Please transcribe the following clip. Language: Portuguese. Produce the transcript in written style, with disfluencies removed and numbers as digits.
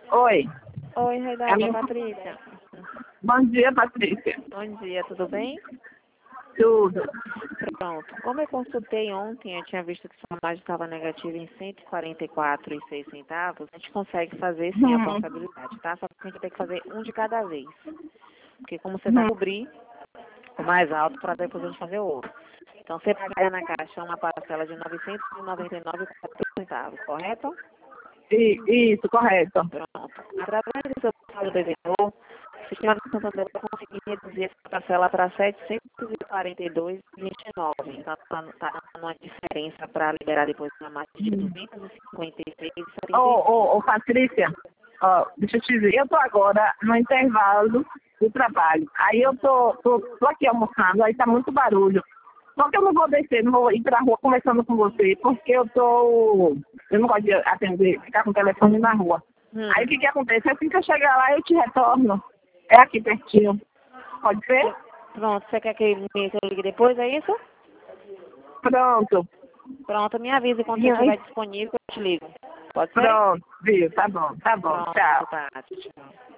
Oi. Oi, É a Raidada, minha... Patrícia. Bom dia, Patrícia. Bom dia, tudo bem? Tudo. Pronto. Como eu consultei ontem, eu tinha visto que sua margem estava negativa em 144,06 centavos. A gente consegue fazer sim a portabilidade, tá? Só que a gente tem que fazer um de cada vez. Porque como você vai cobrir o mais alto para depois a gente fazer o outro. Então você paga na caixa uma parcela de 999,14 centavos, correto? Isso, correto. Pronto. Através do seu saldo devedor, o sistema de Santander vai conseguir reduzir essa parcela para 742,29. Então, está dando uma diferença para liberar depois uma margem de 256,75. Ô, Patrícia, ó, deixa eu te dizer, eu tô agora no intervalo do trabalho. Aí eu tô aqui almoçando, aí tá muito barulho. Só que eu não vou descer, não vou ir pra rua conversando com você, porque eu não gosto de atender, ficar com o telefone na rua. Aí o que acontece? Assim que eu chegar lá, eu te retorno. É aqui pertinho. Pode ser? Pronto, você quer que eu ligue depois, é isso? Pronto. Pronto, me avise quando você estiver disponível que eu te ligo. Pode ser? Pronto, viu? Tá bom, Pronto, tchau. tá. Tchau.